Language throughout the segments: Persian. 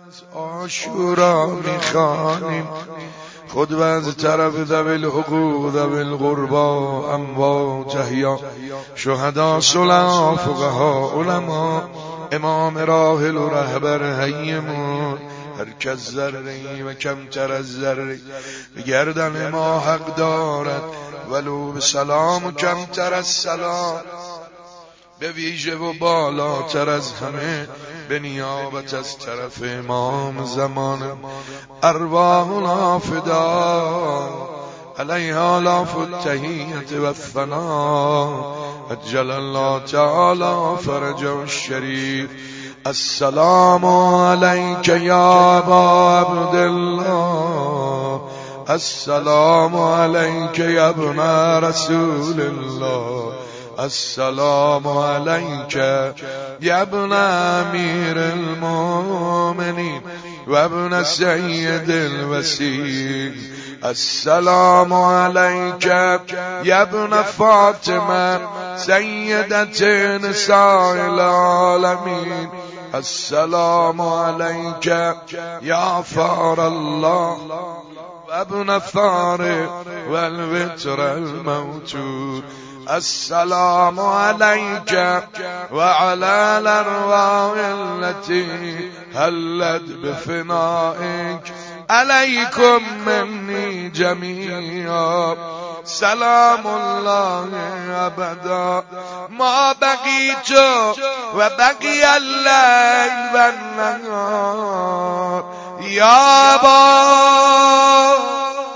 عاشورا میخوانیم خود و از طرف ذوی الحقوق ذوی القربا اموات احیا شهدا صلحا فقها علما امام راحل و رهبر حیمون هر کس ذره‌ای و کمتر از ذره به گردن ما حق دارد ولو به سلام و کمتر از سلام به ویژه و بالاتر از همه به نیابت از طرف امام زمان ارواحنا فدا علیها لاف التحیت و الثنا عجل الله تعالی فرجه الشریف السلام علیک یا ابا عبدالله السلام علیک یا ابن رسول الله السلام علیک یا ابن امیر المؤمنین و ابن سید الوصیین السلام علیک یا ابن فاطمه سیدت نساء العالمین السلام علیک یا فار الله و ابن فار و الوتر الموتور السلام عليك وعلى الأرواح التي هلت بفنائك عليكم مني جميعا سلام الله أبدا ما بقيت وبقي الليل والنهار يا أبا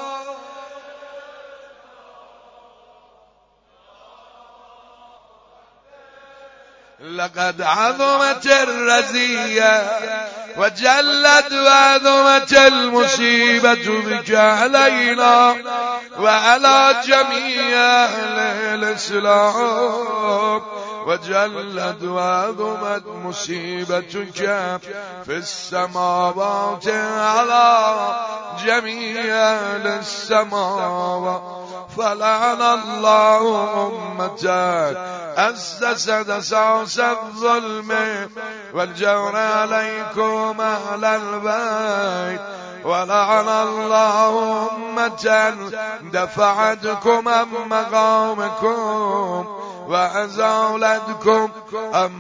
لقد عظمت الرزية وجلت وعظمت المصيبة بك علينا وعلى جميع أهل الإسلام وجلت وعظمت مصيبتك في السماوات على جميع أهل السماوات فلعن الله أمتك أسست أساس الظلم والجور عليكم أهل البيت ولعن الله أمة دفعتكم عن مقامكم وأزالتكم عن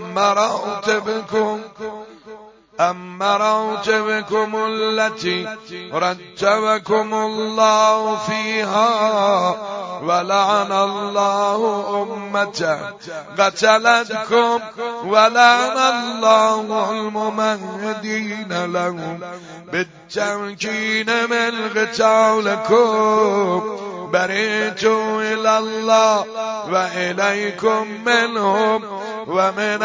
مراتبكم التي رتبكم الله فيها ولعن الله أمة قتلتكم ولعن الله الممهدين لهم بالتمكين من قتالكم برئت إلى الله وإليكم منهم ومن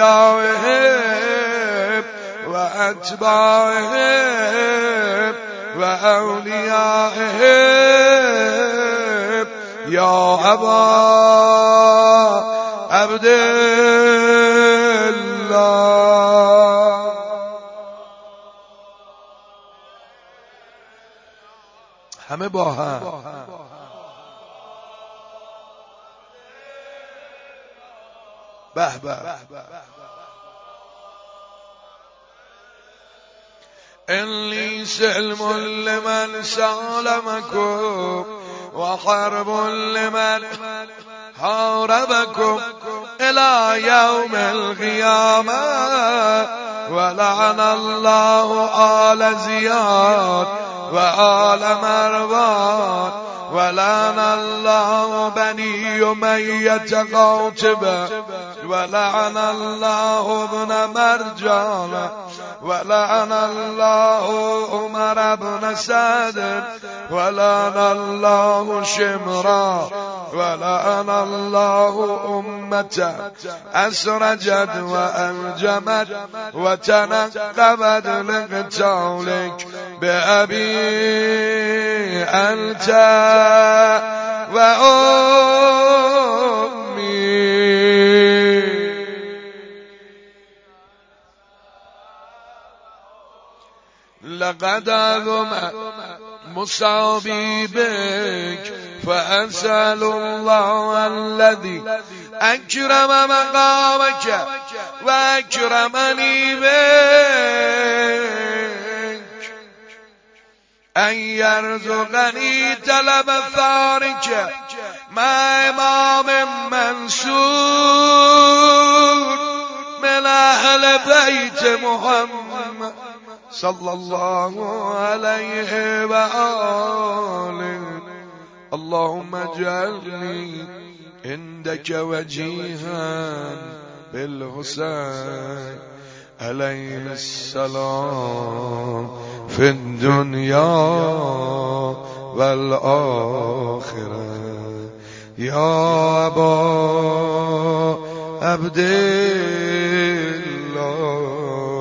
أشيائهم وأتباعهم وأوليائهم يا أبا عبد الله همه با هم به به إني سلم لمن سالمكم وحرب لمن حاربكم إلى يوم القيامة ولعن الله آل زياد وآل مروان ولعن الله بني أمية قاطبة ولعن الله ابن مرجان ولعن الله عمر بن سعد ولعن الله شمرا ولعن الله أمة أسرجت وأنجمت وتنقبت لقتالك بأبي أنت وأمي لقد عظم مصابي بك فأسأل الله الذي أكرم مقامك وأكرمني به أن يرزقني طلب ثارك مع إمام منصور من أهل بيت محمد صلى الله عليه وآله. اللهم اجعلني عندك وجيها بالحسين عليه السلام في الدنيا والآخرة. يا أبا عبد الله.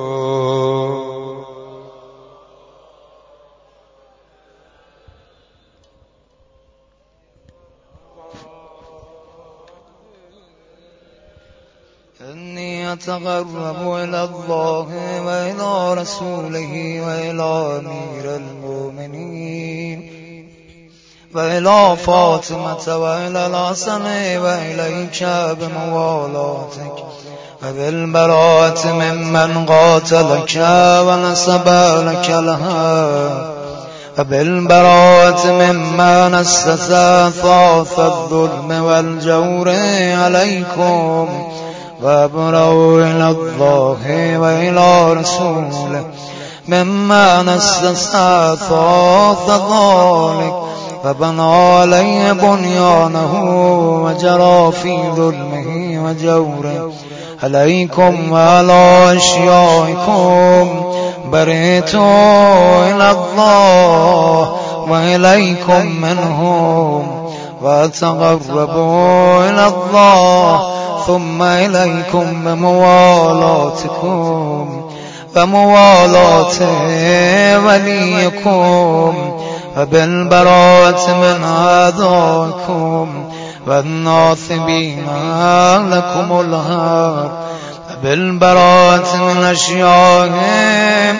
إني أتقرب إلى الله وإلى رسوله وإلى أمير المؤمنين وإلى فاطمة وإلى الحسن وإليك بموالاتك وبالبراءة ممن قاتلك ونسب لك الهوى وبالبراءة ممن أسس أثاث الظلم والجور عليكم وابرأوا إلى الله وإلى رسوله مما نسس أثاث ذلك فبنى عليه بنيانه وجرى في ظلمه وجوره عليكم وعلى أشيائكم برئتوا إلى الله وإليكم منهم وتقربوا إلى الله ثم إليكم بموالاتكم وموالاة وليكم وبالبراءة من أعدائكم والناثبين لكم الهار وبالبراءة من أشيائهم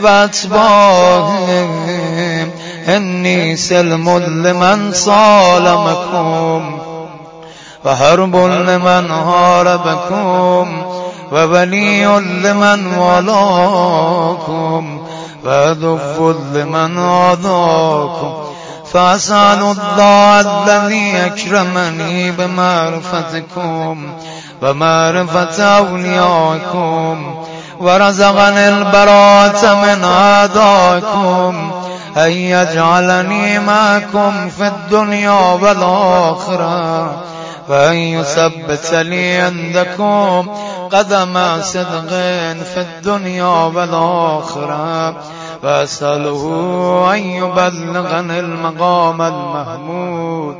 وأتباعهم. إني سلم لمن صالمكم وحرب لمن هاربكم وولي لمن ولاكم وذف لمن عاداكم. فأسأل الله الذي أكرمني بمعرفتكم ومعرفة أوليائكم ورزقني البراءة من أعدائكم أن يجعلني معكم في الدنيا والآخرة وأن يثبت لي عندكم قدم صدق في الدنيا والآخرة وأسأله أن يبلغني المقام المحمود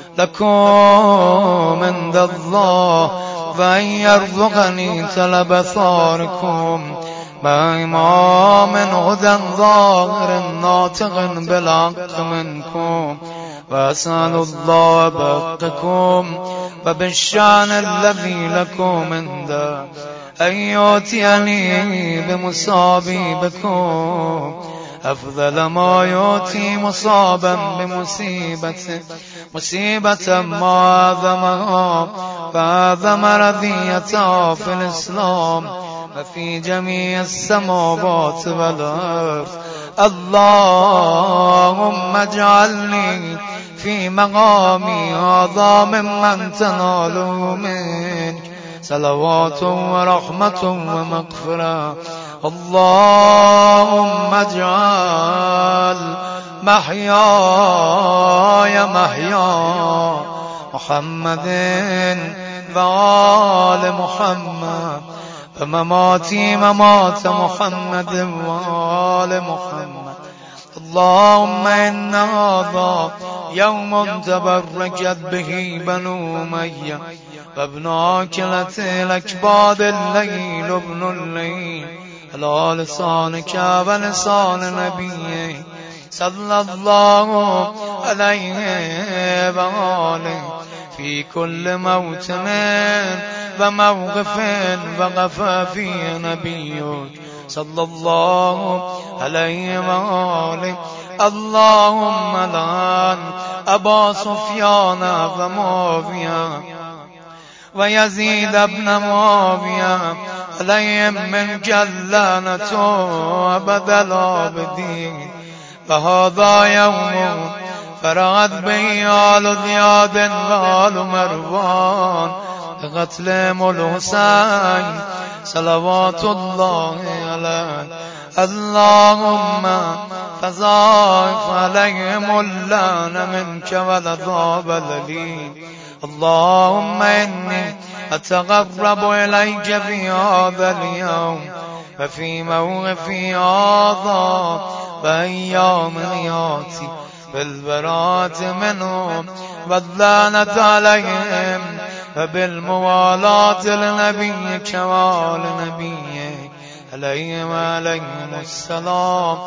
لكم عند الله وأن يرزقني طلب ثاركم مع إمام هدى ظاهر ناطق بالحق منكم. وأسأل الله بحقكم وبالشأن الذي لكم عنده أن يؤتيني بمصابي بكم أفضل ما يؤتي مصابا مصيبة ما أعظمها فأعظم رضيتها في الإسلام وفي جميع السماوات والأرض. اللهم اجعلني في مقامي هذا ممن تناله منك صلوات ورحمة ومغفرة. اللهم اجعل محياي محيا محمد وآل محمد ومماتي ممات محمد وآل محمد. اللهم إن هذا يوم تبركت به بنو أمية وابن عاكلة الأكباد الليل ابن الليل على لسانك ولسان نبيك صلى الله عليه وآله في كل موتم وموقف وقف فيه نبيك صلى الله عليه وآله. اللهم لعن أبا سفيان ومعاوية ويزيد بن معاوية عليهم من جلانة أبد العابدين فهذا يوم فرغت به آل زياد وآل مروان لقتلهم الحسين صلوات الله عليه. اللهم فضاعف عليهم اللعن منك والعذاب الأليم. اللهم إني أتقرب إليك في هذا اليوم وفي موقفي هذا وأيام حياتي بالبراءة منهم واللعنة عليهم وبالموالاة لنبيك وآل نبيك عليهم السلام.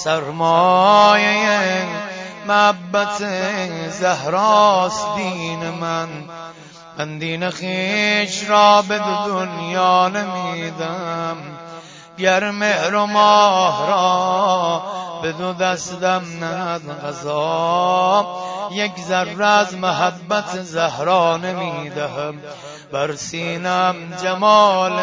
سرمایه محبت زهراست دین من دین خویش را به دنیا نمیدم. گر مهر و ماه را به دو دستم نهد قضا، یک ذره از محبت زهرا نمیدهم. بر سینم جمال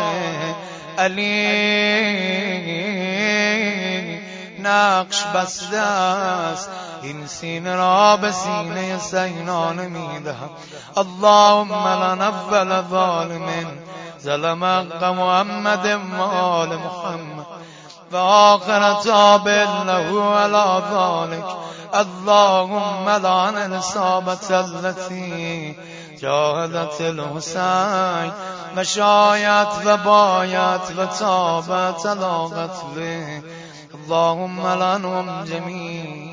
علی نقش بسته است، این سینه را به سینه سینا نمیدهم. اللهم لن اول ظالم ظلم حق محمد وآل محمد وآخر تابع له على ذلك. اللهم لعن الإصابة التي جاهدت الحسين وشايت وبايت وتابت على قتله. اللهم لعنهم جميعا.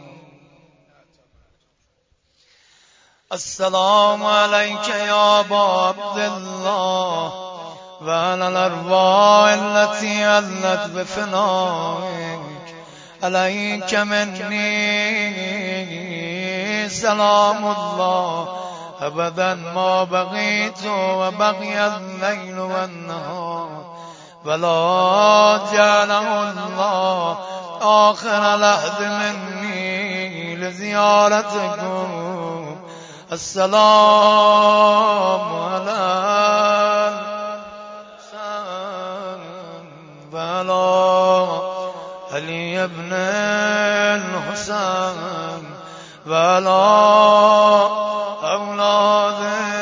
السلام عليك يا أبا عبد الله وعلى الأرواح التي علت بفنائك. عليك مني سلام الله أبدا ما بقيت وبقي الليل والنهار، ولا جعله الله آخر لحظ مني لزيارتكم. السلام على علي بن الحسين ولا أولاد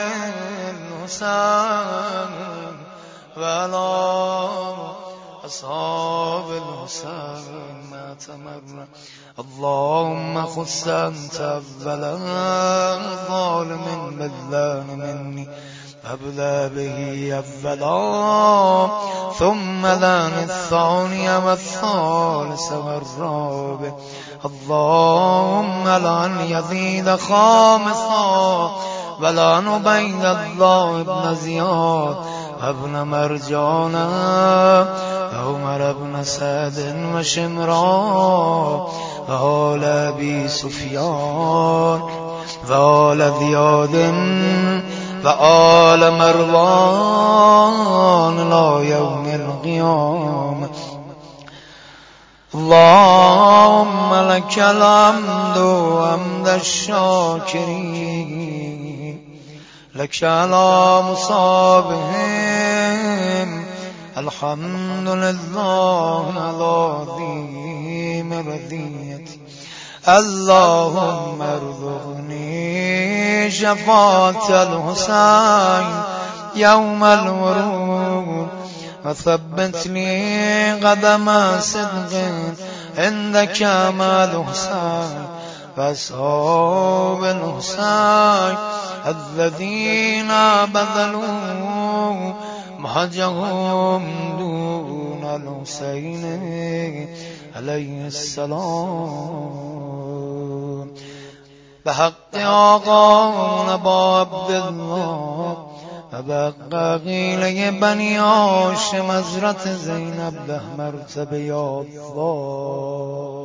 الحسين ولا أصحاب الحسين ما تمر. اللهم خص أنت أولا ظالم بذلان مني أبلى به أولا، ثم لان الثاني والثالث والرابع. اللهم لعن يزيد خامسا ولعن عبيد الله بن زياد ابن مرجانا عمر بن سعد وشمران وآل أبي سفيان وآل زياد وآل مروان لا يوم القيامة. اللهم لك الحمد وحمد الشاكرين، لك على مصابهم الحمد لله على عظيم رضيتي. اللهم ارزقني شفاعة الحسين يوم الورود، وثبت لي قدم صدق عندك مع الحسين وأصحاب الحسين الذين بذلوا مهجهم دون الحسين عليه السلام. بحق آقانا با عبدالله و بحق قیله بنی هاشم حضرت زینب ده مرتبه یا الله.